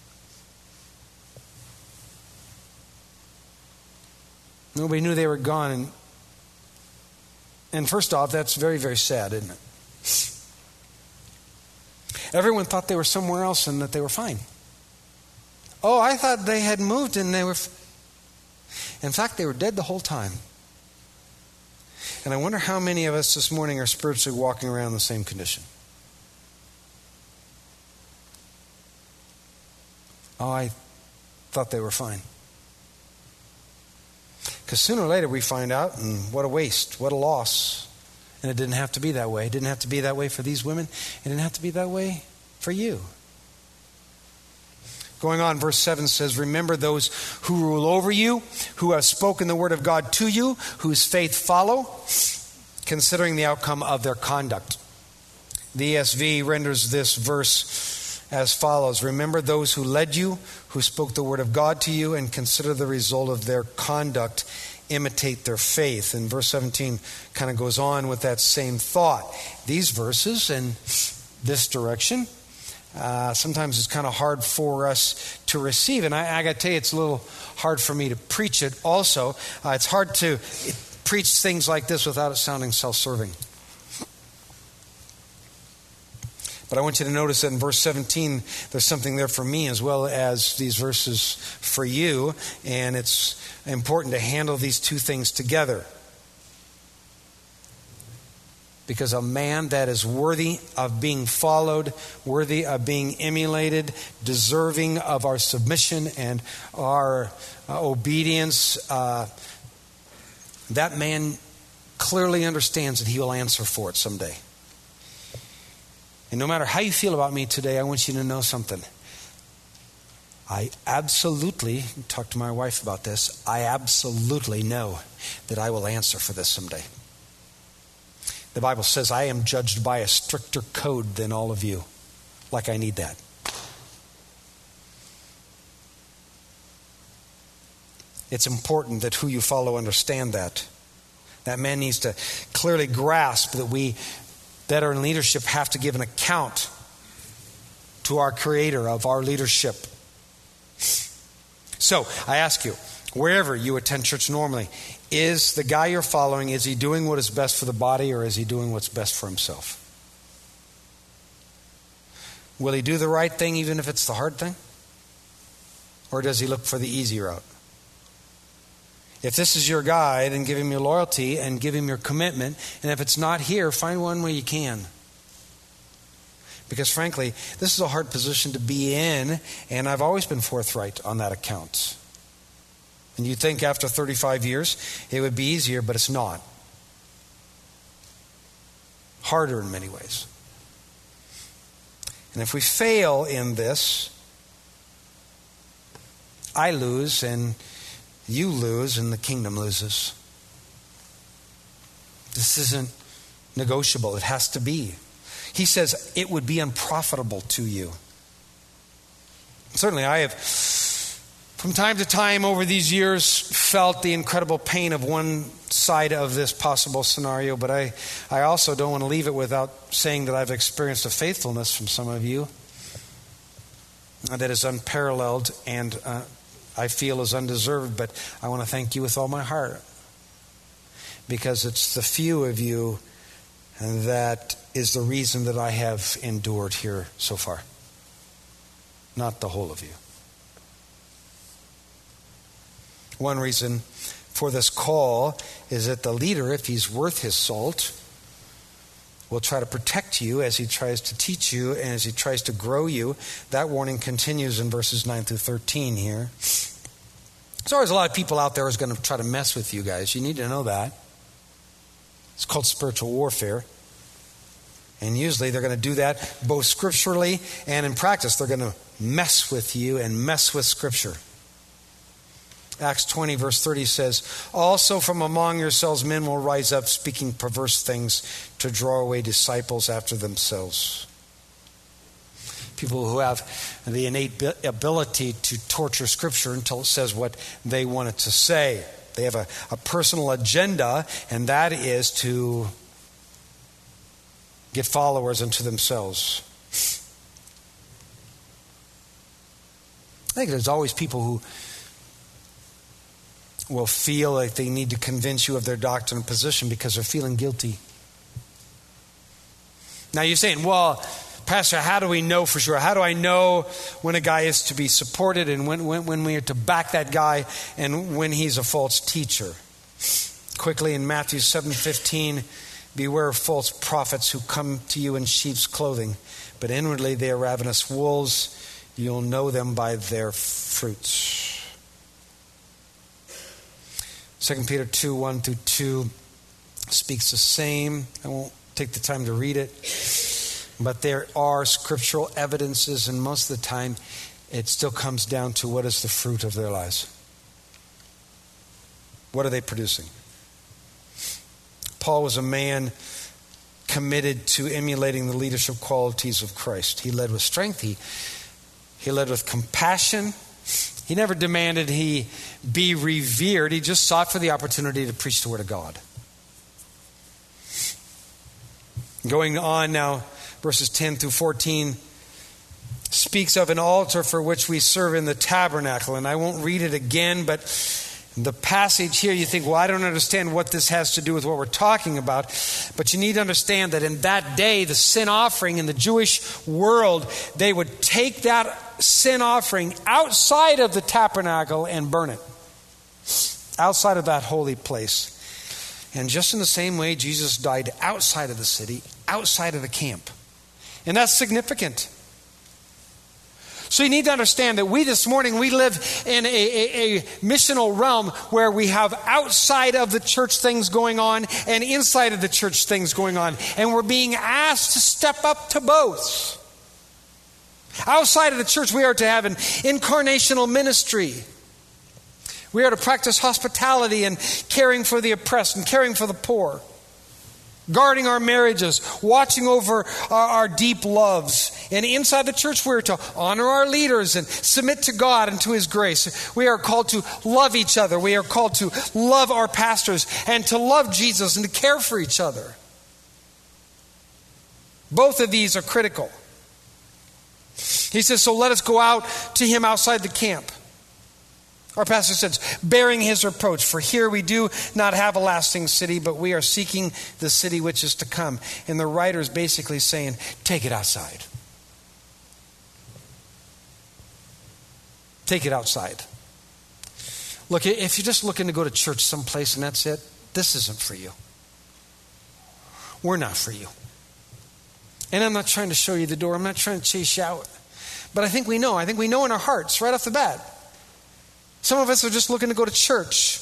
Nobody knew they were gone. And first off, that's very, very sad, isn't it? Everyone thought they were somewhere else and that they were fine. Oh, I thought they had moved and they were... In fact, they were dead the whole time. And I wonder how many of us this morning are spiritually walking around in the same condition. Oh, I thought they were fine. Because sooner or later we find out, and what a waste, what a loss. And it didn't have to be that way. It didn't have to be that way for these women. It didn't have to be that way for you. Going on, verse 7 says, remember those who rule over you, who have spoken the word of God to you, whose faith follow, considering the outcome of their conduct. The ESV renders this verse as follows. Remember those who led you, who spoke the word of God to you, and consider the result of their conduct. Imitate their faith. And verse 17 kind of goes on with that same thought. These verses in this direction, sometimes it's kind of hard for us to receive. And I got to tell you, it's a little hard for me to preach it also. It's hard to preach things like this without it sounding self-serving. But I want you to notice that in verse 17, there's something there for me as well as these verses for you. And it's important to handle these two things together. Because a man that is worthy of being followed, worthy of being emulated, deserving of our submission and our obedience, that man clearly understands that he will answer for it someday. And no matter how you feel about me today, I want you to know something. I absolutely, talk to my wife about this, I absolutely know that I will answer for this someday. The Bible says I am judged by a stricter code than all of you. Like I need that. It's important that who you follow understand that. That man needs to clearly grasp that we that are in leadership have to give an account to our Creator of our leadership. So, I ask you, wherever you attend church normally, is the guy you're following, is he doing what is best for the body, or is he doing what's best for himself? Will he do the right thing even if it's the hard thing? Or does he look for the easy route? If this is your guy, then give him your loyalty and give him your commitment. And if it's not here, find one where you can. Because frankly, this is a hard position to be in, and I've always been forthright on that account. And you think after 35 years, it would be easier, but it's not. Harder in many ways. And if we fail in this, I lose and you lose and the kingdom loses. This isn't negotiable. It has to be. He says it would be unprofitable to you. Certainly I have, from time to time over these years, felt the incredible pain of one side of this possible scenario, but I also don't want to leave it without saying that I've experienced a faithfulness from some of you that is unparalleled and I feel is undeserved, but I want to thank you with all my heart, because it's the few of you that is the reason that I have endured here so far, not the whole of you. One reason for this call is that the leader, if he's worth his salt, will try to protect you as he tries to teach you and as he tries to grow you. That warning continues in verses 9 through 13 here. There's always a lot of people out there who's going to try to mess with you guys. You need to know that. It's called spiritual warfare. And usually they're going to do that both scripturally and in practice. They're going to mess with you and mess with Scripture. Acts 20 verse 30 says, also from among yourselves men will rise up speaking perverse things to draw away disciples after themselves. People who have the innate ability to torture Scripture until it says what they want it to say. They have a personal agenda, and that is to get followers unto themselves. I think there's always people who will feel like they need to convince you of their doctrine and position because they're feeling guilty. Now you're saying, well, Pastor, how do we know for sure? How do I know when a guy is to be supported and when we are to back that guy and when he's a false teacher? Quickly in Matthew 7:15, beware of false prophets who come to you in sheep's clothing, but inwardly they are ravenous wolves. You'll know them by their fruits. 2 Peter 2:1-2 speaks the same. I won't take the time to read it. But there are scriptural evidences, and most of the time it still comes down to what is the fruit of their lives. What are they producing? Paul was a man committed to emulating the leadership qualities of Christ. He led with strength. He led with compassion. He never demanded he be revered. He just sought for the opportunity to preach the Word of God. Going on now, verses 10 through 14 speaks of an altar for which we serve in the tabernacle. And I won't read it again, but the passage here, you think, well, I don't understand what this has to do with what we're talking about. But you need to understand that in that day, the sin offering in the Jewish world, they would take that sin offering outside of the tabernacle and burn it. Outside of that holy place. And just in the same way, Jesus died outside of the city, outside of the camp. And that's significant. So you need to understand that we this morning, we live in a missional realm where we have outside of the church things going on and inside of the church things going on. And we're being asked to step up to both. Outside of the church, we are to have an incarnational ministry. We are to practice hospitality and caring for the oppressed and caring for the poor. Guarding our marriages, watching over our deep loves. And inside the church, we're to honor our leaders and submit to God and to His grace. We are called to love each other. We are called to love our pastors and to love Jesus and to care for each other. Both of these are critical. He says, so let us go out to him outside the camp. Our pastor says, bearing his reproach, for here we do not have a lasting city, but we are seeking the city which is to come. And the writer is basically saying, take it outside. Take it outside. Look, if you're just looking to go to church someplace and that's it, this isn't for you. We're not for you. And I'm not trying to show you the door. I'm not trying to chase you out. But I think we know in our hearts right off the bat. Some of us are just looking to go to church.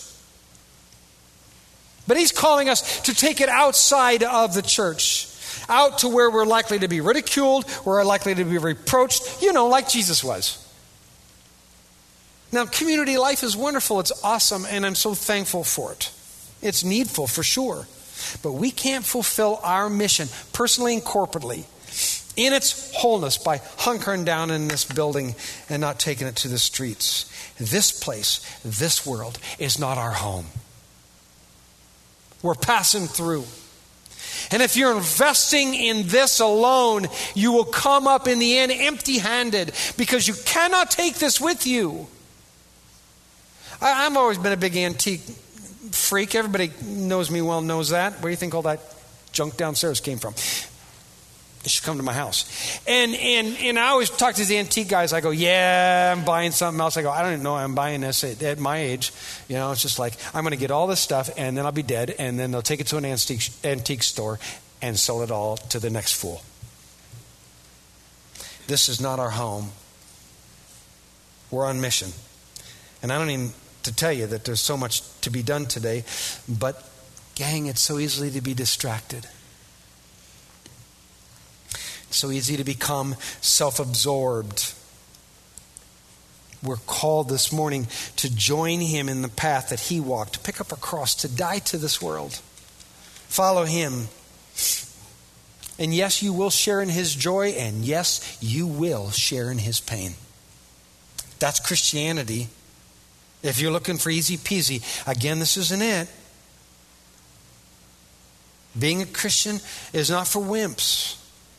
But he's calling us to take it outside of the church. Out to where we're likely to be ridiculed, we're likely to be reproached, like Jesus was. Now, community life is wonderful, it's awesome, and I'm so thankful for it. It's needful for sure. But we can't fulfill our mission, personally and corporately, in its wholeness by hunkering down in this building and not taking it to the streets. This place, this world is not our home. We're passing through. And if you're investing in this alone, you will come up in the end empty-handed because you cannot take this with you. I've always been a big antique freak. Everybody knows me well, knows that. Where do you think all that junk downstairs came from? You should come to my house. And I always talk to the antique guys. I go, yeah, I'm buying something else. I go, I don't even know I'm buying this at my age. It's just like, I'm going to get all this stuff and then I'll be dead. And then they'll take it to an antique store and sell it all to the next fool. This is not our home. We're on mission. And I don't even to tell you that there's so much to be done today. But gang, it's so easily to be distracted. So easy to become self-absorbed. We're called this morning to join him in the path that he walked, to pick up a cross, to die to this world. Follow him. And yes, you will share in his joy, and yes, you will share in his pain. That's Christianity. If you're looking for easy peasy, again, this isn't it. Being a Christian is not for wimps.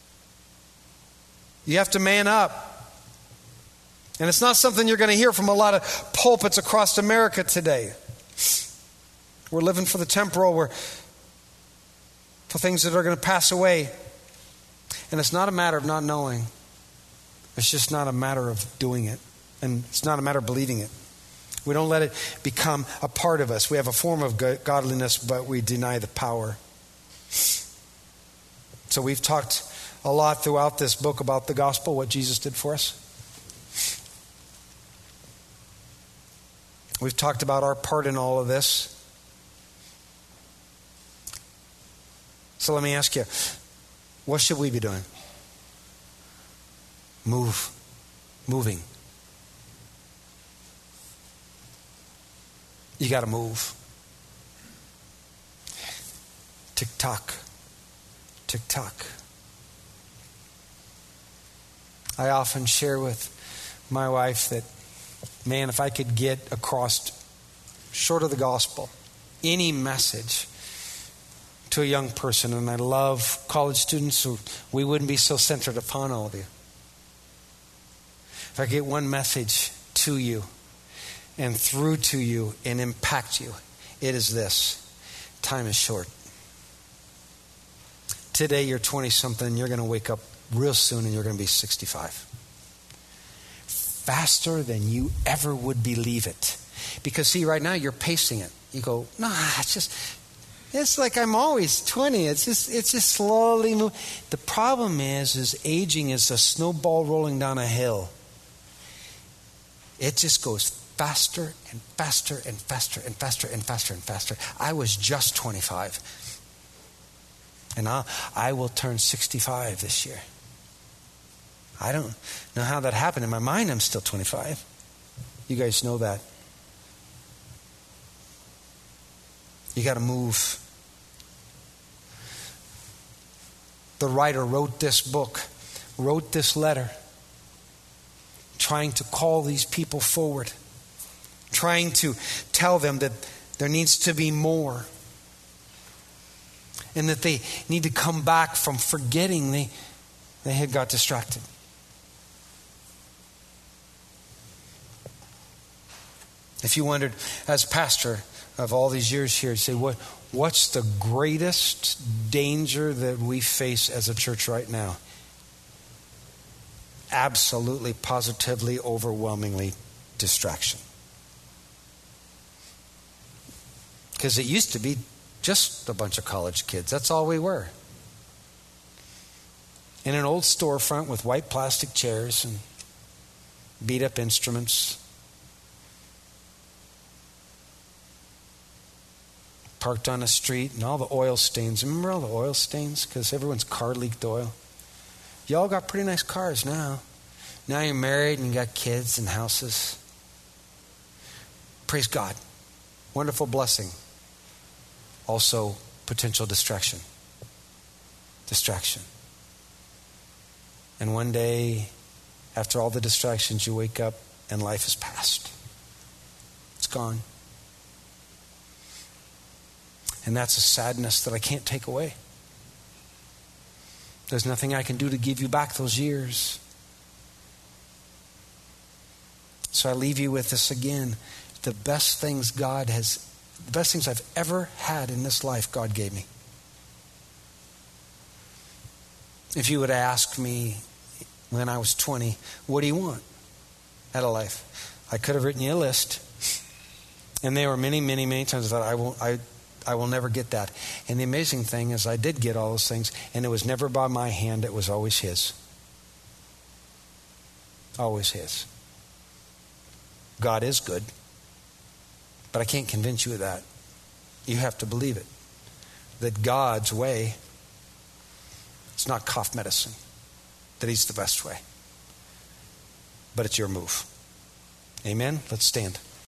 You have to man up. And it's not something you're going to hear from a lot of pulpits across America today. We're living for the temporal. We're for things that are going to pass away. And it's not a matter of not knowing. It's just not a matter of doing it. And it's not a matter of believing it. We don't let it become a part of us. We have a form of godliness, but we deny the power. So we've talked a lot throughout this book about the gospel, what Jesus did for us. We've talked about our part in all of this. So let me ask you, what should we be doing? Moving. You got to move. Tick tock. Tick tock. I often share with my wife that, man, if I could get across, short of the gospel, any message to a young person, and I love college students, so we wouldn't be so centered upon all of you. If I get one message to you and through to you and impact you, it is this: time is short. Today you're 20-something, you're going to wake up real soon and you're going to be 65. Faster than you ever would believe it. Because see, right now you're pacing it. You go, nah, it's like I'm always 20. It's just slowly moving. The problem is aging is a snowball rolling down a hill. It just goes faster and faster and faster and faster and faster and faster. I was just 25. And I will turn 65 this year. I don't know how that happened. In my mind, I'm still 25. You guys know that. You got to move. The writer wrote this book, wrote this letter, trying to call these people forward, trying to tell them that there needs to be more, and that they need to come back from forgetting they had got distracted. If you wondered, as pastor of all these years here, you say, what's the greatest danger that we face as a church right now? Absolutely, positively, overwhelmingly, distraction. Because it used to be just a bunch of college kids. That's all we were. In an old storefront with white plastic chairs and beat up instruments. Parked on a street and all the oil stains. Remember all the oil stains? Because everyone's car leaked oil. Y'all got pretty nice cars now. Now you're married and you got kids and houses. Praise God. Wonderful blessing. Also potential distraction. Distraction. And one day, after all the distractions, you wake up and life is past. It's gone. And that's a sadness that I can't take away. There's nothing I can do to give you back those years. So I leave you with this again. The best things I've ever had in this life, God gave me. If you would ask me when I was 20, what do you want out of life? I could have written you a list. And there were many, many, many times I thought, I will never get that. And the amazing thing is I did get all those things, and it was never by my hand. It was always His. Always His. God is good, but I can't convince you of that. You have to believe it. That God's way, it's not cough medicine. That He's the best way. But it's your move. Amen? Let's stand.